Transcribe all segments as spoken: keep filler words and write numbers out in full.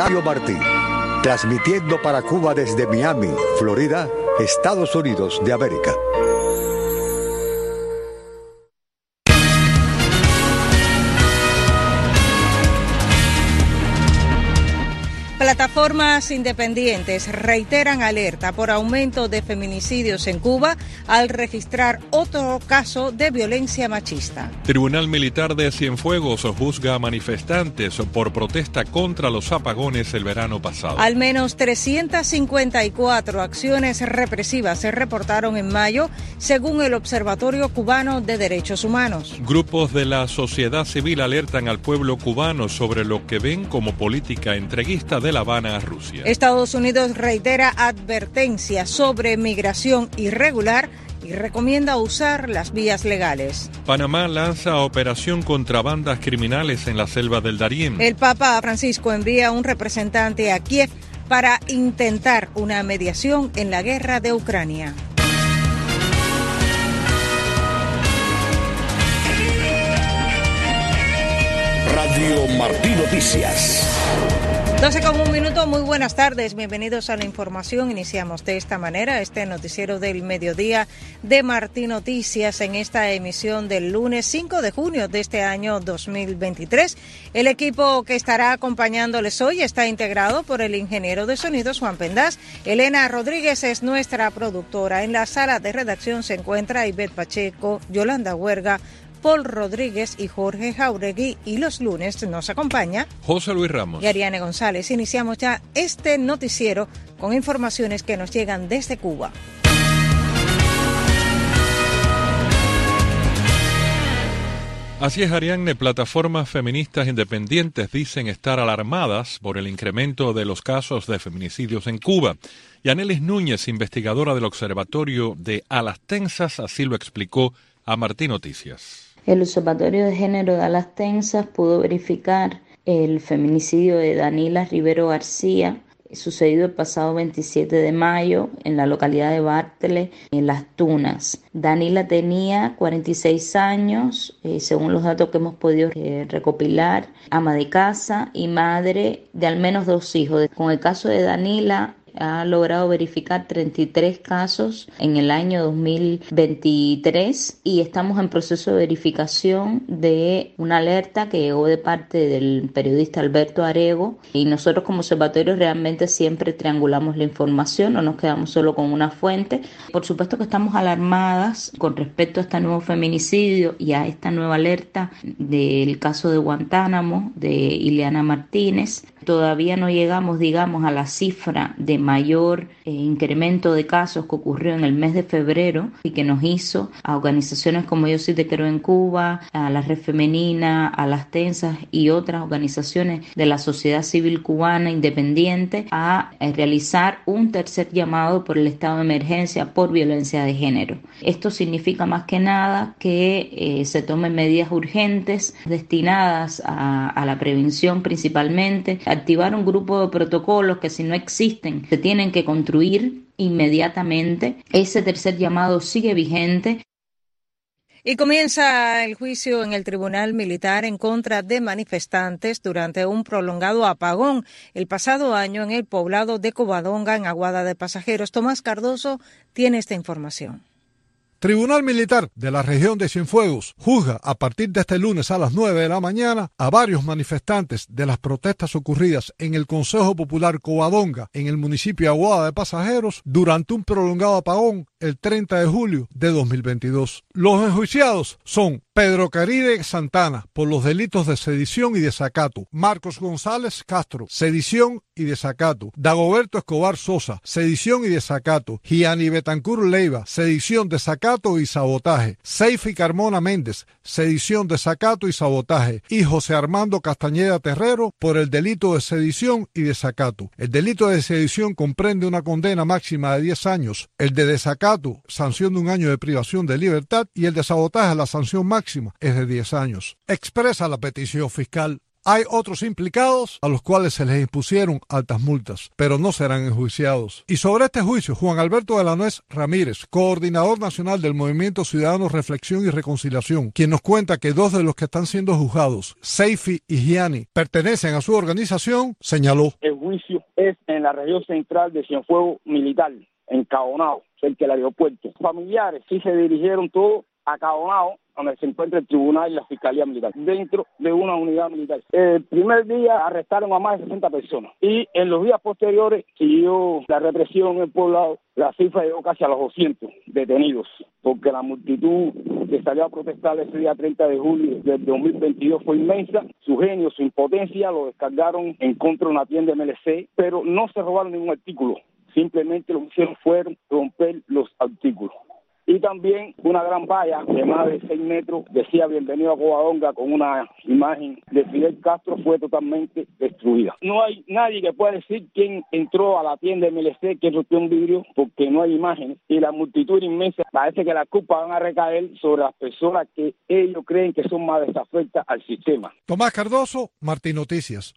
Radio Martí, transmitiendo para Cuba desde Miami, Florida, Estados Unidos de América. Plataformas independientes reiteran alerta por aumento de feminicidios en Cuba al registrar otro caso de violencia machista. Tribunal Militar de Cienfuegos juzga a manifestantes por protesta contra los apagones el verano pasado. Al menos trescientas cincuenta y cuatro acciones represivas se reportaron en mayo, según el Observatorio Cubano de Derechos Humanos. Grupos de la sociedad civil alertan al pueblo cubano sobre lo que ven como política entreguista de La Habana a Rusia. Estados Unidos reitera advertencias sobre migración irregular y recomienda usar las vías legales. Panamá lanza operación contra bandas criminales en la selva del Darién. El Papa Francisco envía un representante a Kiev para intentar una mediación en la guerra de Ucrania. Radio Martí Noticias. doce con un minuto, muy buenas tardes, bienvenidos a la información. Iniciamos de esta manera este noticiero del mediodía de Martí Noticias en esta emisión del lunes cinco de junio de este año dos mil veintitrés. El equipo que estará acompañándoles hoy está integrado por el ingeniero de sonidos Juan Pendás. Elena Rodríguez es nuestra productora. En la sala de redacción se encuentra Ivette Pacheco, Yolanda Huerga, Paul Rodríguez y Jorge Jauregui, y los lunes nos acompaña José Luis Ramos y Ariane González. Iniciamos ya este noticiero con informaciones que nos llegan desde Cuba. Así es, Ariane, plataformas feministas independientes dicen estar alarmadas por el incremento de los casos de feminicidios en Cuba. Yanelis Núñez, investigadora del Observatorio de Alas Tensas, así lo explicó a Martí Noticias. El Observatorio de Género de Alas Tensas pudo verificar el feminicidio de Danila Rivero García, sucedido el pasado veintisiete de mayo en la localidad de Bártele, en Las Tunas. Danila tenía cuarenta y seis años, eh, según los datos que hemos podido eh, recopilar, ama de casa y madre de al menos dos hijos. Con el caso de Danila, ha logrado verificar treinta y tres casos en el año dos mil veintitrés y estamos en proceso de verificación de una alerta que llegó de parte del periodista Alberto Arego, y nosotros como observatorio realmente siempre triangulamos la información, no nos quedamos solo con una fuente. Por supuesto que estamos alarmadas con respecto a este nuevo feminicidio y a esta nueva alerta del caso de Guantánamo de Ileana Martínez. Todavía no llegamos, digamos, a la cifra de mayor eh, incremento de casos que ocurrió en el mes de febrero y que nos hizo a organizaciones como Yo Sí Te Quiero en Cuba, a la Red Femenina, a Las Tensas y otras organizaciones de la sociedad civil cubana independiente a eh, realizar un tercer llamado por el estado de emergencia por violencia de género. Esto significa más que nada que eh, se tomen medidas urgentes destinadas a, a la prevención principalmente, activar un grupo de protocolos que si no existen se tienen que construir inmediatamente. Ese tercer llamado sigue vigente. Y comienza el juicio en el Tribunal Militar en contra de manifestantes durante un prolongado apagón el pasado año en el poblado de Covadonga, en Aguada de Pasajeros. Tomás Cardoso tiene esta información. Tribunal Militar de la región de Cienfuegos juzga a partir de este lunes a las nueve de la mañana a varios manifestantes de las protestas ocurridas en el Consejo Popular Covadonga, en el municipio de Aguada de Pasajeros, durante un prolongado apagón el treinta de julio de dos mil veintidós. Los enjuiciados son Pedro Caride Santana, por los delitos de sedición y desacato; Marcos González Castro, sedición y desacato; Dagoberto Escobar Sosa, sedición y desacato; Gianni Betancur Leiva, sedición, desacato y sabotaje; Seifi Carmona Méndez, sedición, desacato y sabotaje; y José Armando Castañeda Terrero, por el delito de sedición y desacato. El delito de sedición comprende una condena máxima de diez años, el de desacato, sanción de un año de privación de libertad, y el de sabotaje, la sanción máxima es de diez años. Expresa la petición fiscal Hay otros implicados a los cuales se les impusieron altas multas, pero no serán enjuiciados. Y sobre este juicio, Juan Alberto de la Nuez Ramírez, coordinador nacional del Movimiento Ciudadano Reflexión y Reconciliación, quien nos cuenta que dos de los que están siendo juzgados, Seifi y Gianni, pertenecen a su organización, señaló: el juicio es en la región central de Cienfuegos Militar, en Caonao, cerca del aeropuerto. Familiares sí se dirigieron todos a Caonao, donde se encuentra el tribunal y la fiscalía militar, dentro de una unidad militar. El primer día arrestaron a más de sesenta personas y en los días posteriores siguió la represión en el poblado. La cifra llegó casi a los doscientos detenidos, porque la multitud que salió a protestar ese día treinta de julio del dos mil veintidós fue inmensa. Su genio, su impotencia lo descargaron en contra de una tienda M L C, pero no se robaron ningún artículo. Simplemente lo que hicieron fue romper los artículos. Y también una gran valla de más de seis metros decía bienvenido a Covadonga con una imagen de Fidel Castro, fue totalmente destruida. No hay nadie que pueda decir quién entró a la tienda M L C, quién rompió un vidrio, porque no hay imágenes. Y la multitud inmensa, parece que las culpas van a recaer sobre las personas que ellos creen que son más desafectas al sistema. Tomás Cardoso, Martín Noticias.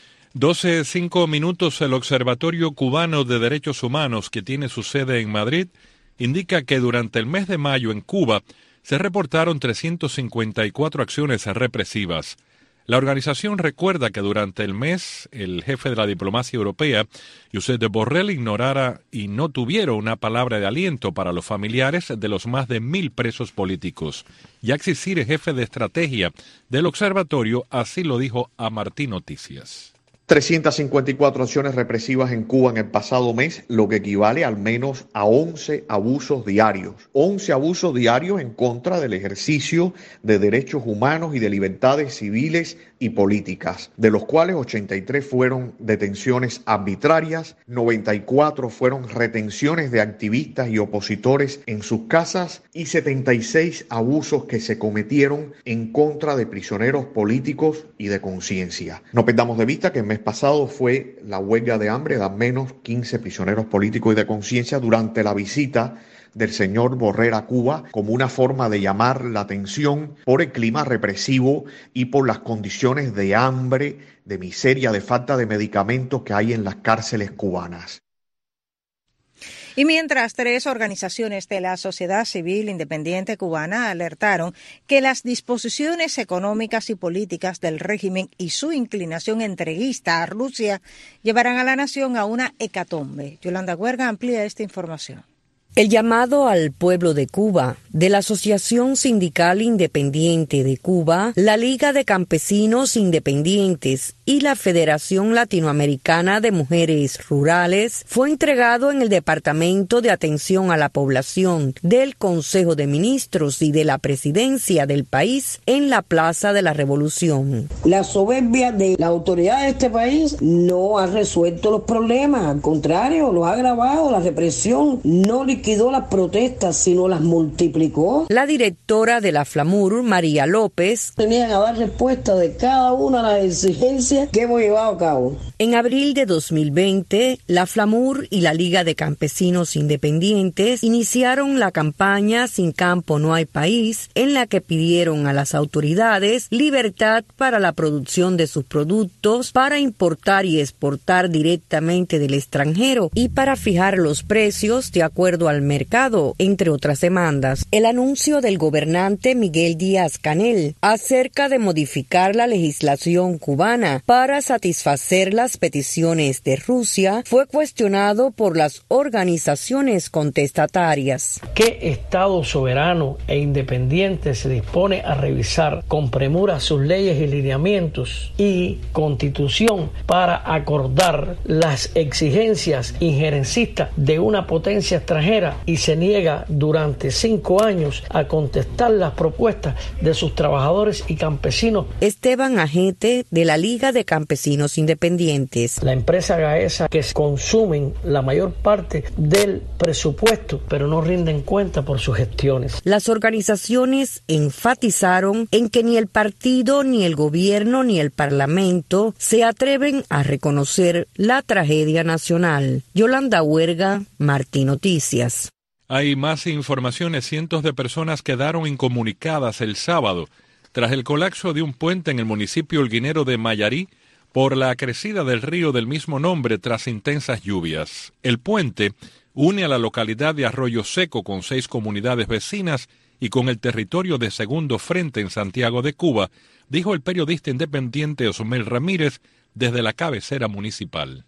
doce cinco minutos. El Observatorio Cubano de Derechos Humanos, que tiene su sede en Madrid, indica que durante el mes de mayo en Cuba se reportaron trescientas cincuenta y cuatro acciones represivas. La organización recuerda que durante el mes el jefe de la diplomacia europea, Josep Borrell, ignorara y no tuviera una palabra de aliento para los familiares de los más de mil presos políticos. Yaxi Cire, jefe de estrategia del observatorio, así lo dijo a Martín Noticias. trescientas cincuenta y cuatro acciones represivas en Cuba en el pasado mes, lo que equivale al menos a once abusos diarios. once abusos diarios en contra del ejercicio de derechos humanos y de libertades civiles y políticas, de los cuales ochenta y tres fueron detenciones arbitrarias, noventa y cuatro fueron retenciones de activistas y opositores en sus casas y setenta y seis abusos que se cometieron en contra de prisioneros políticos y de conciencia. No perdamos de vista que el mes pasado fue la huelga de hambre de al menos quince prisioneros políticos y de conciencia durante la visita del señor Borrell a Cuba, como una forma de llamar la atención por el clima represivo y por las condiciones de hambre, de miseria, de falta de medicamentos que hay en las cárceles cubanas. Y mientras tres organizaciones de la sociedad civil independiente cubana alertaron que las disposiciones económicas y políticas del régimen y su inclinación entreguista a Rusia llevarán a la nación a una hecatombe. Yolanda Huerga amplía esta información. El llamado al pueblo de Cuba, de la Asociación Sindical Independiente de Cuba, la Liga de Campesinos Independientes y la Federación Latinoamericana de Mujeres Rurales, fue entregado en el Departamento de Atención a la Población del Consejo de Ministros y de la Presidencia del país en la Plaza de la Revolución. La soberbia de la autoridad de este país no ha resuelto los problemas, al contrario, los ha agravado. La represión no liquidó las protestas, sino las multiplicó. La directora de la FLAMUR, María López, tenían a dar respuesta de cada una de las exigencias que hemos llevado a cabo. En abril de dos mil veinte, la FLAMUR y la Liga de Campesinos Independientes iniciaron la campaña Sin campo no hay país, en la que pidieron a las autoridades libertad para la producción de sus productos, para importar y exportar directamente del extranjero y para fijar los precios de acuerdo al mercado, entre otras demandas. El anuncio del gobernante Miguel Díaz-Canel acerca de modificar la legislación cubana para satisfacer las peticiones de Rusia fue cuestionado por las organizaciones contestatarias. ¿Qué Estado soberano e independiente se dispone a revisar con premura sus leyes y lineamientos y constitución para acordar las exigencias injerencistas de una potencia extranjera y se niega durante cinco años a contestar las propuestas de sus trabajadores y campesinos? Esteban Agete, de la Liga de Campesinos Independientes. La empresa Gaesa, que consumen la mayor parte del presupuesto, pero no rinden cuenta por sus gestiones. Las organizaciones enfatizaron en que ni el partido, ni el gobierno, ni el parlamento se atreven a reconocer la tragedia nacional. Yolanda Huerga, Martín Noticias. Hay más informaciones. Cientos de personas quedaron incomunicadas el sábado tras el colapso de un puente en el municipio holguinero de Mayarí por la crecida del río del mismo nombre tras intensas lluvias. El puente une a la localidad de Arroyo Seco con seis comunidades vecinas y con el territorio de Segundo Frente en Santiago de Cuba, dijo el periodista independiente Osmel Ramírez desde la cabecera municipal.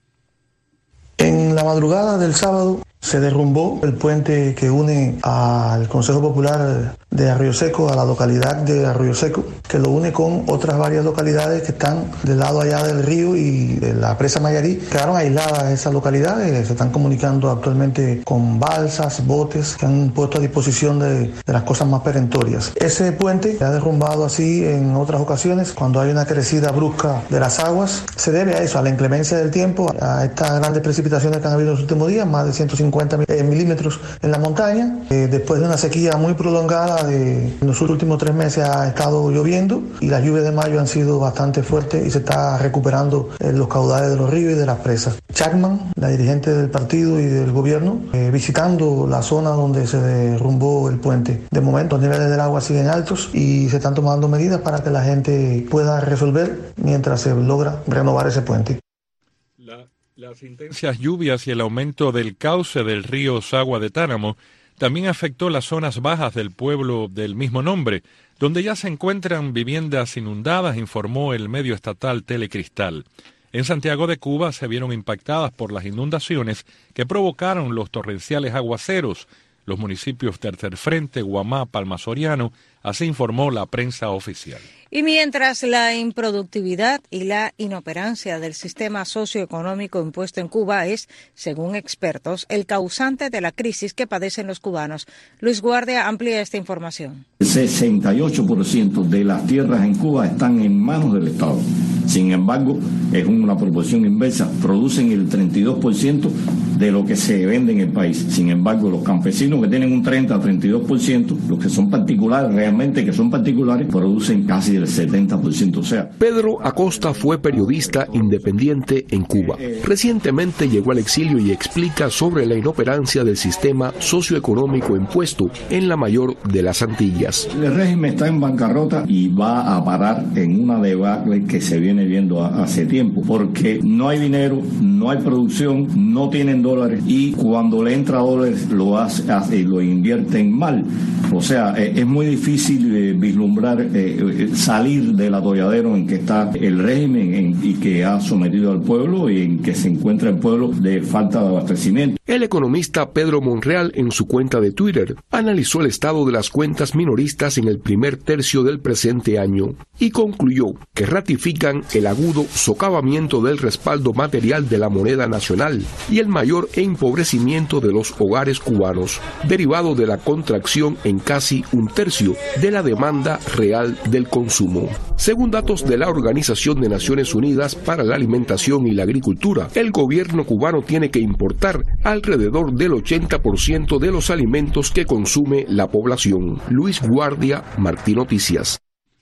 En la madrugada del sábado se derrumbó el puente que une al Consejo Popular de Arroyo Seco a la localidad de Arroyo Seco, que lo une con otras varias localidades que están del lado allá del río y de la presa Mayarí. Quedaron aisladas esas localidades, se están comunicando actualmente con balsas, botes que han puesto a disposición de, de las cosas más perentorias. Ese puente se ha derrumbado así en otras ocasiones cuando hay una crecida brusca de las aguas. Se debe a eso, a la inclemencia del tiempo, a estas grandes precipitaciones que han habido en los últimos días, más de ciento cincuenta milímetros en la montaña. Eh, después de una sequía muy prolongada, de, en los últimos tres meses ha estado lloviendo y las lluvias de mayo han sido bastante fuertes y se está recuperando eh, los caudales de los ríos y de las presas. Chapman, la dirigente del partido y del gobierno, eh, visitando la zona donde se derrumbó el puente. De momento los niveles del agua siguen altos y se están tomando medidas para que la gente pueda resolver mientras se logra renovar ese puente. La... Las intensas lluvias y el aumento del cauce del río Sagua de Tánamo también afectó las zonas bajas del pueblo del mismo nombre, donde ya se encuentran viviendas inundadas, informó el medio estatal Telecristal. En Santiago de Cuba se vieron impactadas por las inundaciones que provocaron los torrenciales aguaceros. Los municipios Tercer Frente, Guamá, Palma Soriano, así informó la prensa oficial. Y mientras la improductividad y la inoperancia del sistema socioeconómico impuesto en Cuba es, según expertos, el causante de la crisis que padecen los cubanos. Luis Guardia amplía esta información. El sesenta y ocho por ciento de las tierras en Cuba están en manos del Estado. Sin embargo, es una proporción inversa. Producen el treinta y dos por ciento de lo que se vende en el país. Sin embargo, los campesinos que tienen un treinta a treinta y dos por ciento, los que son particulares, realmente que son particulares, producen casi el setenta por ciento. O sea, Pedro Acosta fue periodista independiente en Cuba. Recientemente llegó al exilio y explica sobre la inoperancia del sistema socioeconómico impuesto en la mayor de las Antillas. El régimen está en bancarrota y va a parar en una debacle que se viene viendo hace tiempo, porque no hay dinero, no hay producción, no tienen dólares y cuando le entra dólares lo hace, hace lo invierten mal. O sea, eh, es muy difícil eh, vislumbrar eh, salir del atolladero en que está el régimen en, y que ha sometido al pueblo y en que se encuentra el pueblo de falta de abastecimiento. El economista Pedro Monreal, en su cuenta de Twitter, analizó el estado de las cuentas minoristas en el primer tercio del presente año y concluyó que ratifican el agudo socavamiento del respaldo material de la moneda nacional y el mayor empobrecimiento de los hogares cubanos, derivado de la contracción en casi un tercio de la demanda real del consumo. Según datos de la Organización de Naciones Unidas para la Alimentación y la Agricultura, el gobierno cubano tiene que importar alrededor del ochenta por ciento de los alimentos que consume la población. Luis Guardia, Martín Noticias.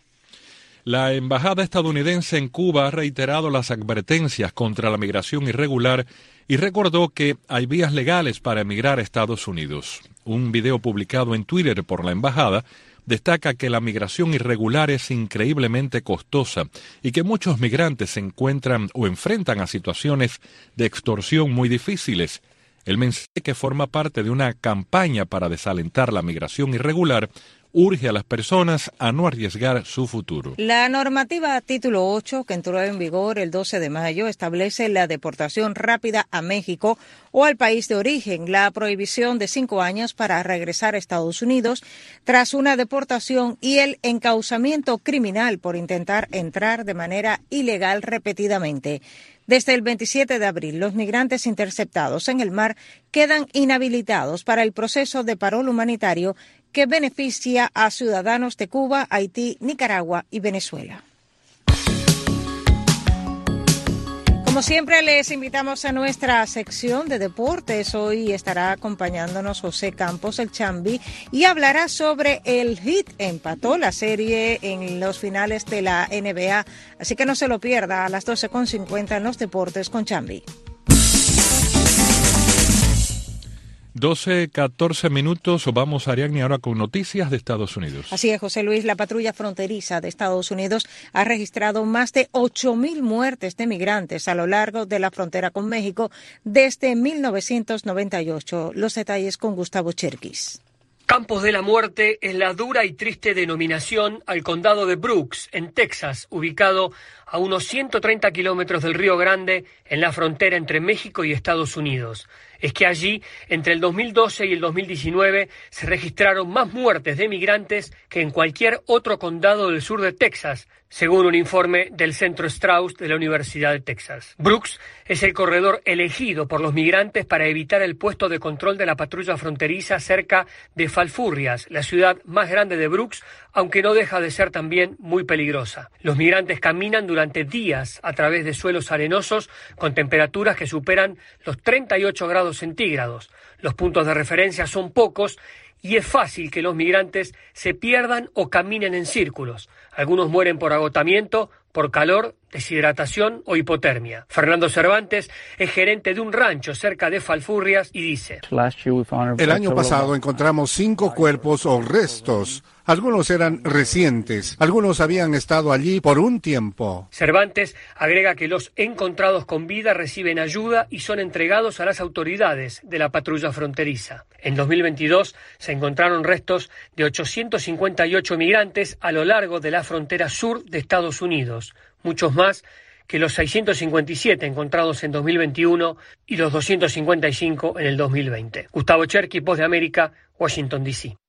La embajada estadounidense en Cuba ha reiterado las advertencias contra la migración irregular y recordó que hay vías legales para emigrar a Estados Unidos. Un video publicado en Twitter por la embajada destaca que la migración irregular es increíblemente costosa y que muchos migrantes se encuentran o enfrentan a situaciones de extorsión muy difíciles. El mensaje, que forma parte de una campaña para desalentar la migración irregular, urge a las personas a no arriesgar su futuro. La normativa Título ocho, que entró en vigor el doce de mayo, establece la deportación rápida a México o al país de origen, la prohibición de cinco años para regresar a Estados Unidos tras una deportación y el encauzamiento criminal por intentar entrar de manera ilegal repetidamente. Desde el veintisiete de abril, los migrantes interceptados en el mar quedan inhabilitados para el proceso de parol humanitario que beneficia a ciudadanos de Cuba, Haití, Nicaragua y Venezuela. Como siempre, les invitamos a nuestra sección de deportes. Hoy estará acompañándonos José Campos, el Chambi, y hablará sobre el Heat. Empató la serie en los finales de la N B A, así que no se lo pierda a las doce con cincuenta en los deportes con Chambi. doce, catorce minutos, vamos a Ariadne ahora con noticias de Estados Unidos. Así es, José Luis, la patrulla fronteriza de Estados Unidos ha registrado más de ocho mil muertes de migrantes a lo largo de la frontera con México desde mil novecientos noventa y ocho. Los detalles con Gustavo Cherkis. Campos de la Muerte es la dura y triste denominación al condado de Brooks, en Texas, ubicado a unos ciento treinta kilómetros del Río Grande, en la frontera entre México y Estados Unidos. Es que allí, entre el dos mil doce y el dos mil diecinueve, se registraron más muertes de migrantes que en cualquier otro condado del sur de Texas, según un informe del Centro Strauss de la Universidad de Texas. Brooks es el corredor elegido por los migrantes para evitar el puesto de control de la patrulla fronteriza cerca de Falfurrias, la ciudad más grande de Brooks, aunque no deja de ser también muy peligrosa. Los migrantes caminan durante días a través de suelos arenosos con temperaturas que superan los treinta y ocho grados centígrados. Los puntos de referencia son pocos y es fácil que los migrantes se pierdan o caminen en círculos. Algunos mueren por agotamiento, por calor, deshidratación o hipotermia. Fernando Cervantes es gerente de un rancho cerca de Falfurrias y dice: El año pasado encontramos cinco cuerpos o restos. Algunos eran recientes, algunos habían estado allí por un tiempo. Cervantes agrega que los encontrados con vida reciben ayuda y son entregados a las autoridades de la patrulla fronteriza. En dos mil veintidós se encontraron restos de ochocientos cincuenta y ocho migrantes a lo largo de la frontera sur de Estados Unidos, muchos más que los seiscientos cincuenta y siete encontrados en dos mil veintiuno y los doscientos cincuenta y cinco en el dos mil veinte. Gustavo Cherkis, Voz de América, Washington, D C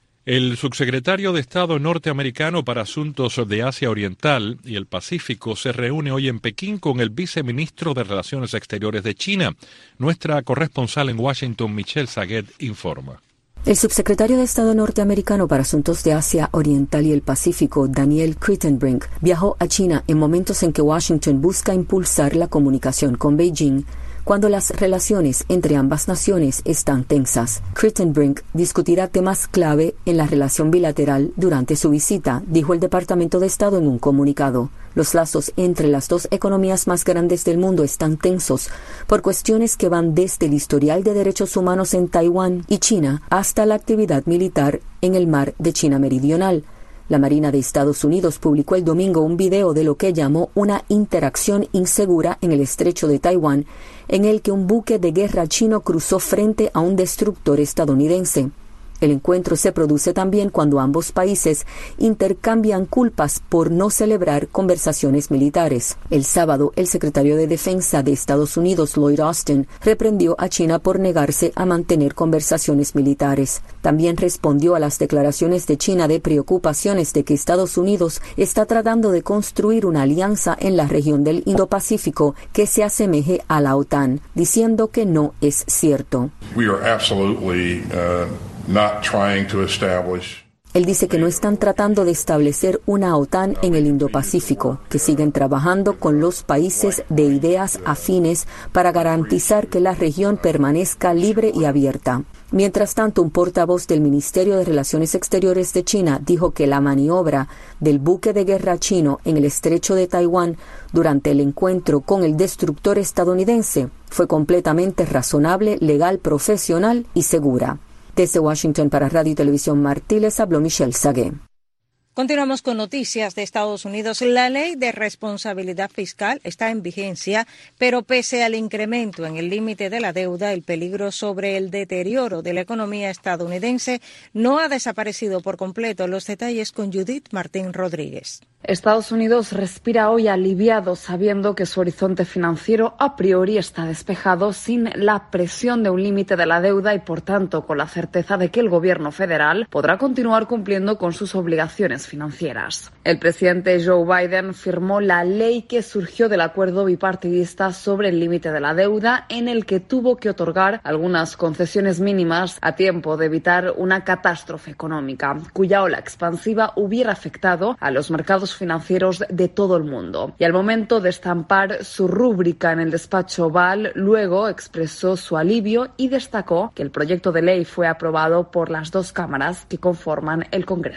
El subsecretario de Estado norteamericano para Asuntos de Asia Oriental y el Pacífico se reúne hoy en Pekín con el viceministro de Relaciones Exteriores de China. Nuestra corresponsal en Washington, Michelle Saguet, informa. El subsecretario de Estado norteamericano para Asuntos de Asia Oriental y el Pacífico, Daniel Kritenbrink, viajó a China en momentos en que Washington busca impulsar la comunicación con Beijing, cuando las relaciones entre ambas naciones están tensas. Kritenbrink discutirá temas clave en la relación bilateral durante su visita, dijo el Departamento de Estado en un comunicado. Los lazos entre las dos economías más grandes del mundo están tensos por cuestiones que van desde el historial de derechos humanos en Taiwán y China hasta la actividad militar en el mar de China Meridional. La Marina de Estados Unidos publicó el domingo un video de lo que llamó una interacción insegura en el estrecho de Taiwán, en el que un buque de guerra chino cruzó frente a un destructor estadounidense. El encuentro se produce también cuando ambos países intercambian culpas por no celebrar conversaciones militares. El sábado, el secretario de Defensa de Estados Unidos, Lloyd Austin, reprendió a China por negarse a mantener conversaciones militares. También respondió a las declaraciones de China de preocupaciones de que Estados Unidos está tratando de construir una alianza en la región del Indo-Pacífico que se asemeje a la OTAN, diciendo que no es cierto. We are absolutely, uh... Not trying to establish. Él dice que no están tratando de establecer una OTAN en el Indo-Pacífico, que siguen trabajando con los países de ideas afines para garantizar que la región permanezca libre y abierta. Mientras tanto, un portavoz del Ministerio de Relaciones Exteriores de China dijo que la maniobra del buque de guerra chino en el estrecho de Taiwán durante el encuentro con el destructor estadounidense fue completamente razonable, legal, profesional y segura. Desde Washington para Radio y Televisión Martí les habló Michelle Saguet. Continuamos con noticias de Estados Unidos. La ley de responsabilidad fiscal está en vigencia, pero pese al incremento en el límite de la deuda, el peligro sobre el deterioro de la economía estadounidense no ha desaparecido por completo. Los detalles con Judith Martín Rodríguez. Estados Unidos respira hoy aliviado sabiendo que su horizonte financiero a priori está despejado sin la presión de un límite de la deuda y, por tanto, con la certeza de que el gobierno federal podrá continuar cumpliendo con sus obligaciones financieras. El presidente Joe Biden firmó la ley que surgió del acuerdo bipartidista sobre el límite de la deuda, en el que tuvo que otorgar algunas concesiones mínimas a tiempo de evitar una catástrofe económica, cuya ola expansiva hubiera afectado a los mercados financieros de todo el mundo. Y al momento de estampar su rúbrica en el despacho Oval, luego expresó su alivio y destacó que el proyecto de ley fue aprobado por las dos cámaras que conforman el Congreso.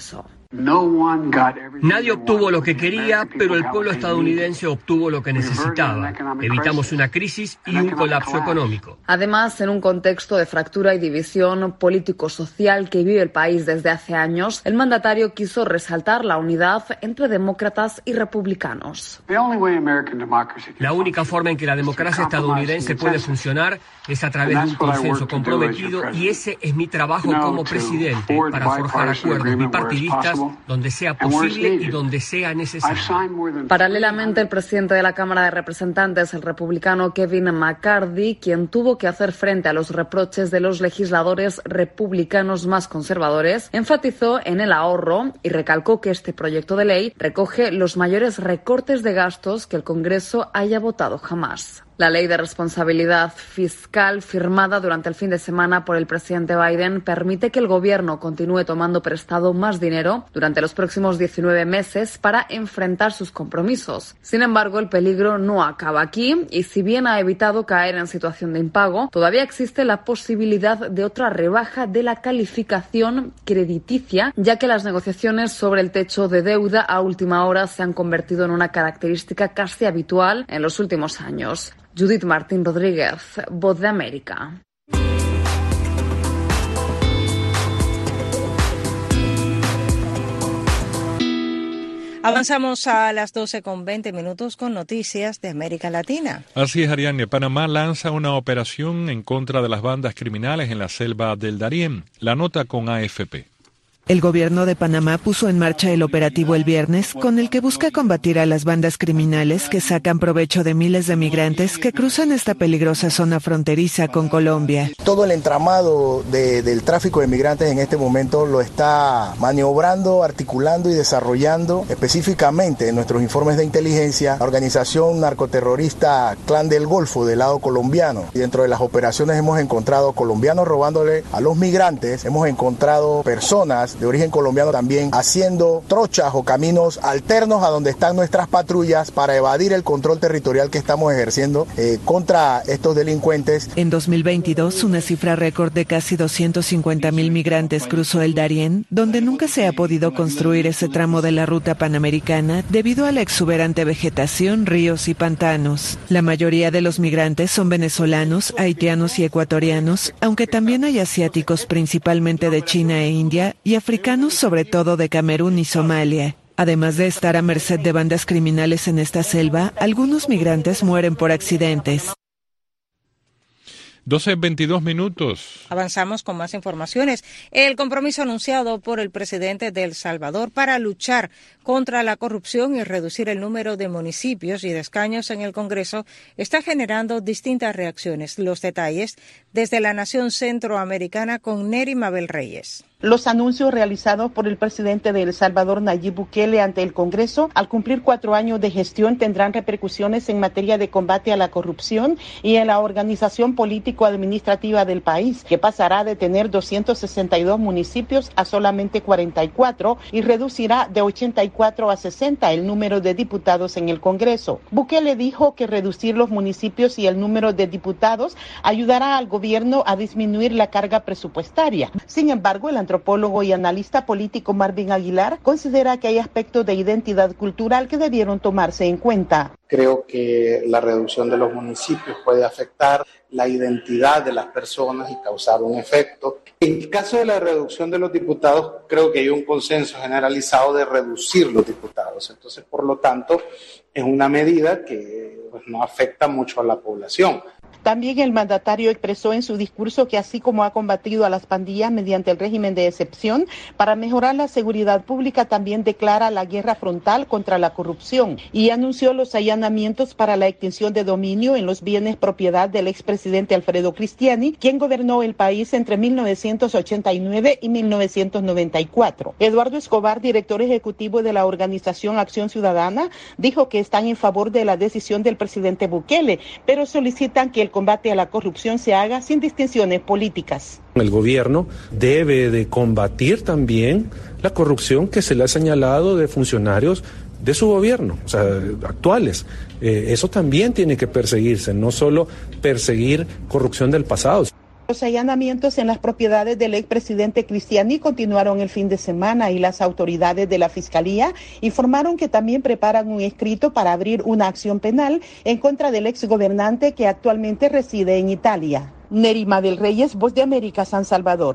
Nadie obtuvo lo que quería, pero el pueblo estadounidense obtuvo lo que necesitaba. Evitamos una crisis y un colapso económico. Además, en un contexto de fractura y división político-social que vive el país desde hace años, el mandatario quiso resaltar la unidad entre demócratas y republicanos. La única forma en que la democracia estadounidense puede funcionar es a través de un consenso comprometido, y ese es mi trabajo como presidente, para forjar acuerdos bipartidistas donde sea posible y donde sea necesario. Paralelamente, el presidente de la Cámara de Representantes, el republicano Kevin McCarthy, quien tuvo que hacer frente a los reproches de los legisladores republicanos más conservadores, enfatizó en el ahorro y recalcó que este proyecto de ley recoge los mayores recortes de gastos que el Congreso haya votado jamás. La ley de responsabilidad fiscal firmada durante el fin de semana por el presidente Biden permite que el gobierno continúe tomando prestado más dinero durante los próximos diecinueve meses para enfrentar sus compromisos. Sin embargo, el peligro no acaba aquí y, si bien ha evitado caer en situación de impago, todavía existe la posibilidad de otra rebaja de la calificación crediticia, ya que las negociaciones sobre el techo de deuda a última hora se han convertido en una característica casi habitual en los últimos años. Judith Martín Rodríguez, Voz de América. Avanzamos a las doce con veinte minutos con noticias de América Latina. Así es, Ariane. Panamá lanza una operación en contra de las bandas criminales en la selva del Darién. La nota con A F P. El gobierno de Panamá puso en marcha el operativo el viernes, con el que busca combatir a las bandas criminales que sacan provecho de miles de migrantes que cruzan esta peligrosa zona fronteriza con Colombia. Todo el entramado de, del tráfico de migrantes en este momento lo está maniobrando, articulando y desarrollando específicamente en nuestros informes de inteligencia la organización narcoterrorista Clan del Golfo del lado colombiano. Y dentro de las operaciones hemos encontrado colombianos robándole a los migrantes, hemos encontrado personas de origen colombiano también haciendo trochas o caminos alternos a donde están nuestras patrullas para evadir el control territorial que estamos ejerciendo eh, contra estos delincuentes. En dos mil veintidós, una cifra récord de casi doscientos cincuenta mil migrantes cruzó el Darién, donde nunca se ha podido construir ese tramo de la ruta panamericana debido a la exuberante vegetación, ríos y pantanos. La mayoría de los migrantes son venezolanos, haitianos y ecuatorianos, aunque también hay asiáticos principalmente de China e India y africanos sobre todo de Camerún y Somalia. Además de estar a merced de bandas criminales en esta selva, algunos migrantes mueren por accidentes. doce veintidós minutos. Avanzamos con más informaciones. El compromiso anunciado por el presidente de El Salvador para luchar contra la corrupción y reducir el número de municipios y de escaños en el Congreso está generando distintas reacciones. Los detalles desde la nación centroamericana con Neri Mabel Reyes. Los anuncios realizados por el presidente de El Salvador, Nayib Bukele, ante el Congreso, al cumplir cuatro años de gestión, tendrán repercusiones en materia de combate a la corrupción y en la organización político-administrativa del país, que pasará de tener doscientos sesenta y dos municipios a solamente cuarenta y cuatro y reducirá de ochenta y cuatro a sesenta el número de diputados en el Congreso. Bukele dijo que reducir los municipios y el número de diputados ayudará al gobierno a disminuir la carga presupuestaria. Sin embargo, el antropólogo y analista político Marvin Aguilar considera que hay aspectos de identidad cultural que debieron tomarse en cuenta. Creo que la reducción de los municipios puede afectar la identidad de las personas y causar un efecto. En el caso de la reducción de los diputados, creo que hay un consenso generalizado de reducir los diputados. Entonces, por lo tanto, es una medida que pues, no afecta mucho a la población. También el mandatario expresó en su discurso que así como ha combatido a las pandillas mediante el régimen de excepción, para mejorar la seguridad pública también declara la guerra frontal contra la corrupción y anunció los allanamientos para la extinción de dominio en los bienes propiedad del expresidente Alfredo Cristiani, quien gobernó el país entre mil novecientos ochenta y nueve y mil novecientos noventa y cuatro. Eduardo Escobar, director ejecutivo de la organización Acción Ciudadana, dijo que están en favor de la decisión del presidente Bukele, pero solicitan que el combate a la corrupción se haga sin distinciones políticas. El gobierno debe de combatir también la corrupción que se le ha señalado de funcionarios de su gobierno, o sea, actuales. Eh, eso también tiene que perseguirse, no solo perseguir corrupción del pasado. Los allanamientos en las propiedades del expresidente Cristiani continuaron el fin de semana y las autoridades de la Fiscalía informaron que también preparan un escrito para abrir una acción penal en contra del exgobernante que actualmente reside en Italia. Nerima del Reyes, Voz de América, San Salvador.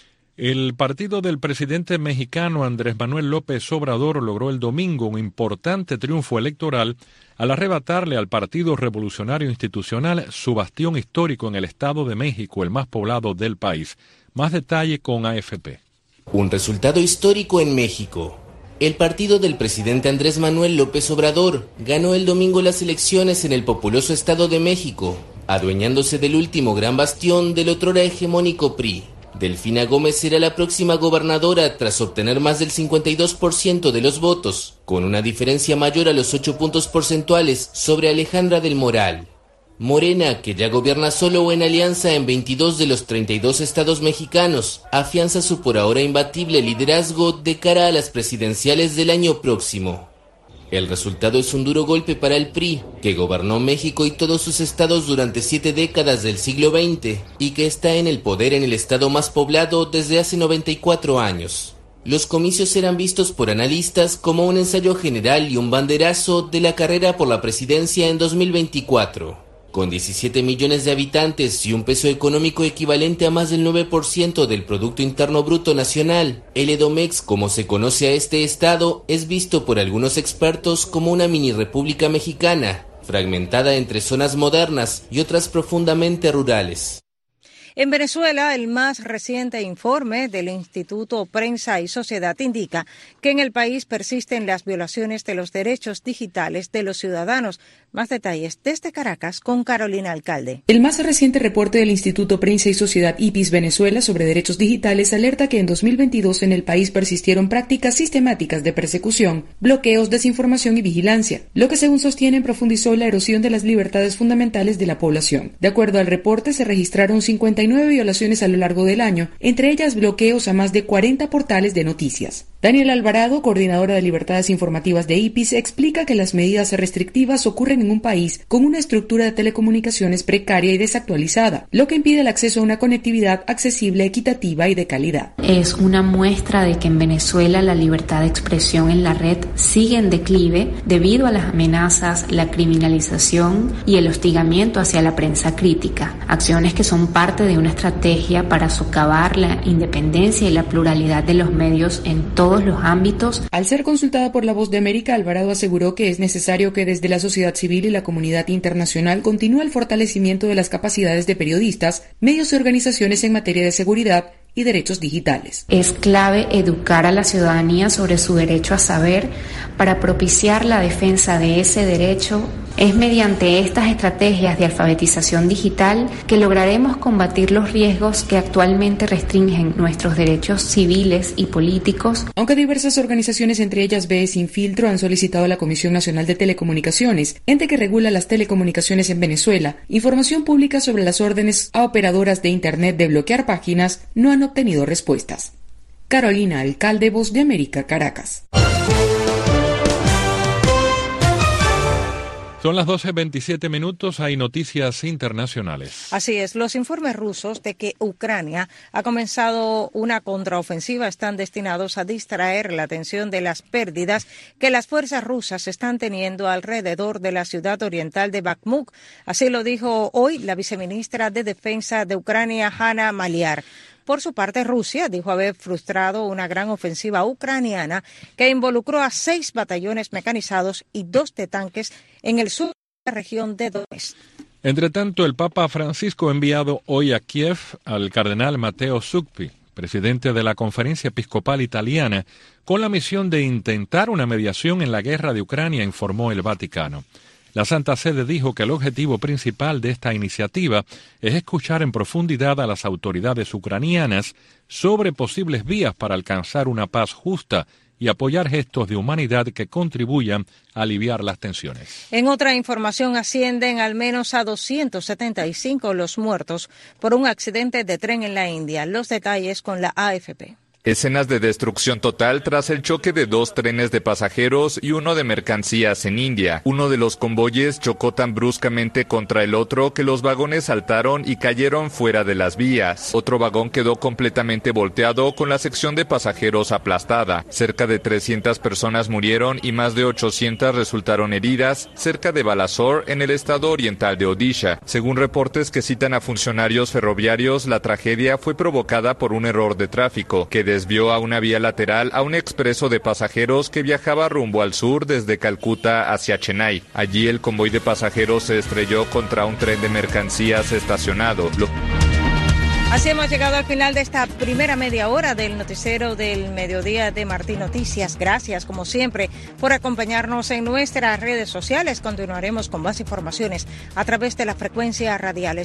El partido del presidente mexicano Andrés Manuel López Obrador logró el domingo un importante triunfo electoral al arrebatarle al Partido Revolucionario Institucional su bastión histórico en el Estado de México, el más poblado del país. Más detalle con A F P. Un resultado histórico en México. El partido del presidente Andrés Manuel López Obrador ganó el domingo las elecciones en el populoso Estado de México, adueñándose del último gran bastión del otrora hegemónico P R I. Delfina Gómez será la próxima gobernadora tras obtener más del cincuenta y dos por ciento de los votos, con una diferencia mayor a los ocho puntos porcentuales sobre Alejandra del Moral. Morena, que ya gobierna solo o en alianza en veintidós de los treinta y dos estados mexicanos, afianza su por ahora imbatible liderazgo de cara a las presidenciales del año próximo. El resultado es un duro golpe para el P R I, que gobernó México y todos sus estados durante siete décadas del siglo veinte y que está en el poder en el estado más poblado desde hace noventa y cuatro años. Los comicios serán vistos por analistas como un ensayo general y un banderazo de la carrera por la presidencia en dos mil veinticuatro. Con diecisiete millones de habitantes y un peso económico equivalente a más del nueve por ciento del Producto Interno Bruto Nacional, el Edomex, como se conoce a este estado, es visto por algunos expertos como una mini república mexicana, fragmentada entre zonas modernas y otras profundamente rurales. En Venezuela, el más reciente informe del Instituto Prensa y Sociedad indica que en el país persisten las violaciones de los derechos digitales de los ciudadanos. Más detalles desde Caracas con Carolina Alcalde. El más reciente reporte del Instituto Prensa y Sociedad I P I S Venezuela sobre derechos digitales alerta que en dos mil veintidós en el país persistieron prácticas sistemáticas de persecución, bloqueos, desinformación y vigilancia, lo que según sostienen profundizó la erosión de las libertades fundamentales de la población. De acuerdo al reporte, se registraron cincuenta y nueve violaciones a lo largo del año, entre ellas bloqueos a más de cuarenta portales de noticias. Daniela Alvarado, coordinadora de libertades informativas de I P I S, explica que las medidas restrictivas ocurren en un país con una estructura de telecomunicaciones precaria y desactualizada, lo que impide el acceso a una conectividad accesible, equitativa y de calidad. Es una muestra de que en Venezuela la libertad de expresión en la red sigue en declive debido a las amenazas, la criminalización y el hostigamiento hacia la prensa crítica, acciones que son parte de una estrategia para socavar la independencia y la pluralidad de los medios en todos los ámbitos. Al ser consultada por La Voz de América, Alvarado aseguró que es necesario que desde la sociedad civil y la comunidad internacional continúe el fortalecimiento de las capacidades de periodistas, medios y organizaciones en materia de seguridad y derechos digitales. Es clave educar a la ciudadanía sobre su derecho a saber para propiciar la defensa de ese derecho. Es mediante estas estrategias de alfabetización digital que lograremos combatir los riesgos que actualmente restringen nuestros derechos civiles y políticos. Aunque diversas organizaciones, entre ellas Ve Sin Filtro, han solicitado a la Comisión Nacional de Telecomunicaciones, ente que regula las telecomunicaciones en Venezuela, información pública sobre las órdenes a operadoras de Internet de bloquear páginas, no han obtenido respuestas. Carolina Alcalde, Voz de América, Caracas. Son las doce veintisiete minutos, hay noticias internacionales. Así es, los informes rusos de que Ucrania ha comenzado una contraofensiva están destinados a distraer la atención de las pérdidas que las fuerzas rusas están teniendo alrededor de la ciudad oriental de Bakhmut. Así lo dijo hoy la viceministra de Defensa de Ucrania, Hanna Maliar. Por su parte, Rusia dijo haber frustrado una gran ofensiva ucraniana que involucró a seis batallones mecanizados y dos de tanques en el sur de la región de Donetsk. Entre tanto, el Papa Francisco ha enviado hoy a Kiev al cardenal Matteo Zuppi, presidente de la Conferencia Episcopal Italiana, con la misión de intentar una mediación en la guerra de Ucrania, informó el Vaticano. La Santa Sede dijo que el objetivo principal de esta iniciativa es escuchar en profundidad a las autoridades ucranianas sobre posibles vías para alcanzar una paz justa y apoyar gestos de humanidad que contribuyan a aliviar las tensiones. En otra información, ascienden al menos a doscientos setenta y cinco los muertos por un accidente de tren en la India. Los detalles con la A F P. Escenas de destrucción total tras el choque de dos trenes de pasajeros y uno de mercancías en India. Uno de los convoyes chocó tan bruscamente contra el otro que los vagones saltaron y cayeron fuera de las vías. Otro vagón quedó completamente volteado con la sección de pasajeros aplastada. Cerca de trescientas personas murieron y más de ochocientas resultaron heridas cerca de Balasore, en el estado oriental de Odisha. Según reportes que citan a funcionarios ferroviarios, la tragedia fue provocada por un error de tráfico que desvió a una vía lateral a un expreso de pasajeros que viajaba rumbo al sur desde Calcuta hacia Chennai. Allí el convoy de pasajeros se estrelló contra un tren de mercancías estacionado. Lo... Así hemos llegado al final de esta primera media hora del noticiero del mediodía de Martín Noticias. Gracias, como siempre, por acompañarnos en nuestras redes sociales. Continuaremos con más informaciones a través de la frecuencia radial.